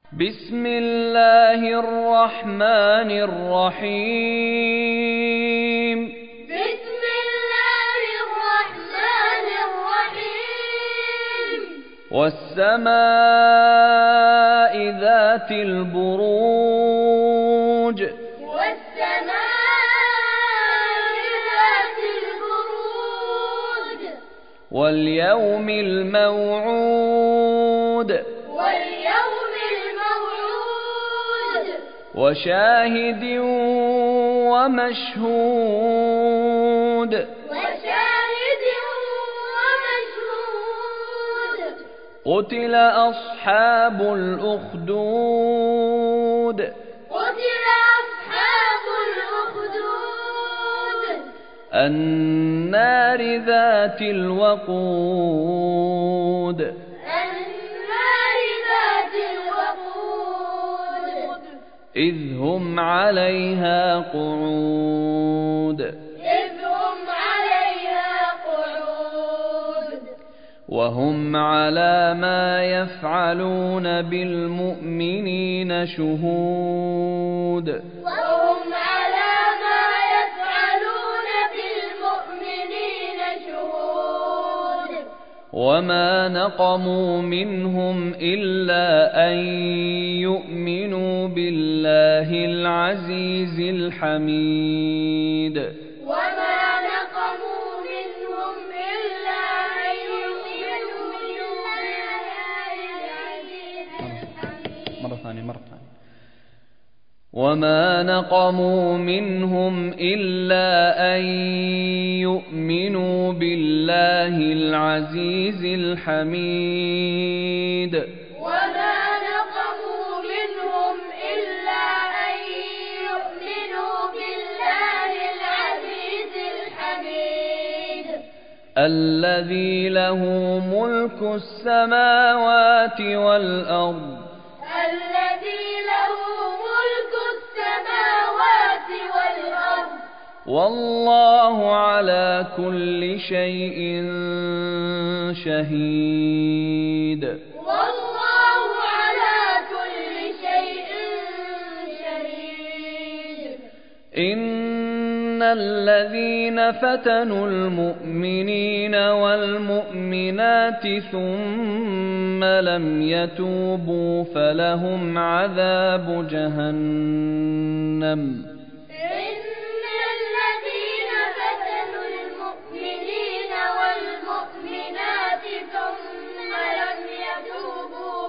بسم الله الرحمن الرحيم. بسم الله الرحمن الرحيم. والسماء ذات البروج. والسماء ذات البروج. واليوم الموعود. واليوم الموعود. وشاهد ومشهود. وشاهد ومشهود. قتل أصحاب الأخدود. قتل أصحاب الأخدود. النار ذات الوقود. النار ذات الوقود. إذ هم عليها قعود. إذ هم عليها قعود. وهم على ما يفعلون بالمؤمنين شهود. وهم على ما يفعلون بالمؤمنين شهود. وما نقموا منهم إلا أن يؤمنوا بالله العزيز الحميد. وما نقموا منهم إلا أن يؤمنوا بالله العزيز الحميد. مرة ثانية. وما نقموا منهم إلا أن يؤمنوا بالله العزيز الحميد. وما نقموا منهم إلا أن يؤمنوا بالله العزيز الحميد الذي له ملك السماوات والأرض. الذي له ملك السماوات والأرض. والله على كل شيء شهيد. والله على كل شيء شهيد. إن الذين فتنوا المؤمنين والمؤمنات ثم لم يتوبوا فلهم عذاب جهنم. إن الذين فتنوا المؤمنين والمؤمنات ثم لم يتوبوا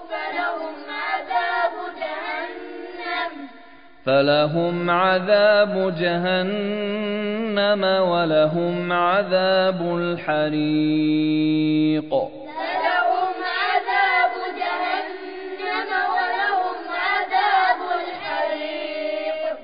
فلهم عذاب جهنم ولهم عذاب الحريق. فلهم عذاب جهنم ولهم عذاب الحريق.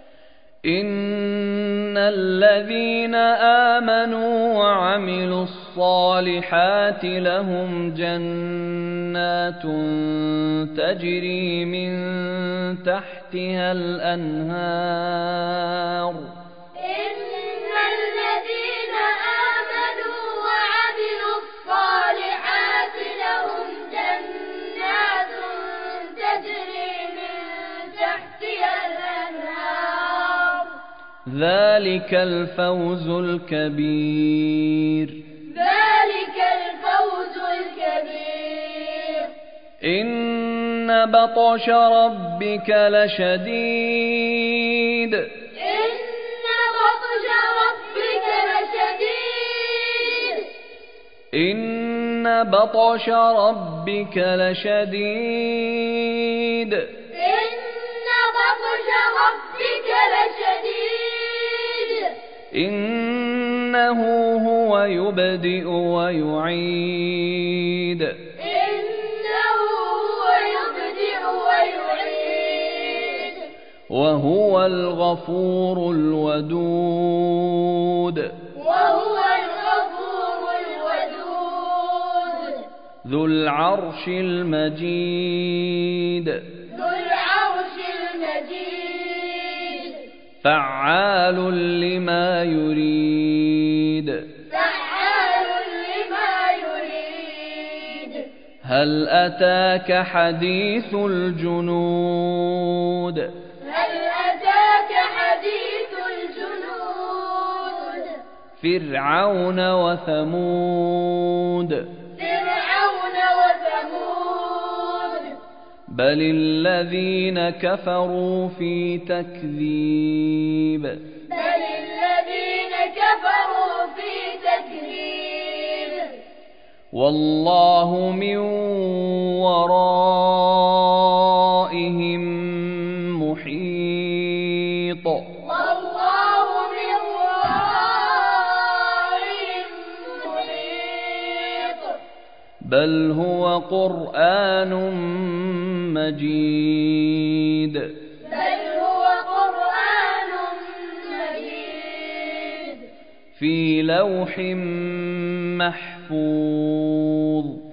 إن الذين آمنوا وعملوا الصالحات لهم جنات تجري من تحتها الأنهار. إن الذين آمنوا وعملوا الصالحات لهم جنات تجري من تحتها الأنهار. ذلك الفوز الكبير. ذلك الفوز الكبير. إن بطش ربك لشديد. إن بطش ربك لشديد. إن بطش ربك لشديد. إن بطش ربك لشديد. إنه هو يبدئ ويعيد. إنه هو يبدئ ويعيد. وهو الغفور الودود. وهو الغفور الودود. ذو العرش المجيد. ذو العرش المجيد. فعال لما يريد. فعال لما يريد. هل أتاك حديث الجنود هل أتاك حديث الجنود فرعون وثمود فرعون وثمود بل الذين كفروا في تكذيب بل الذين كفروا في تكذيب والله من ورائهم محيط والله من ورائهم محيط بل هو قرآن مجيد بل هو قرآن مجيد في لوح محفوظ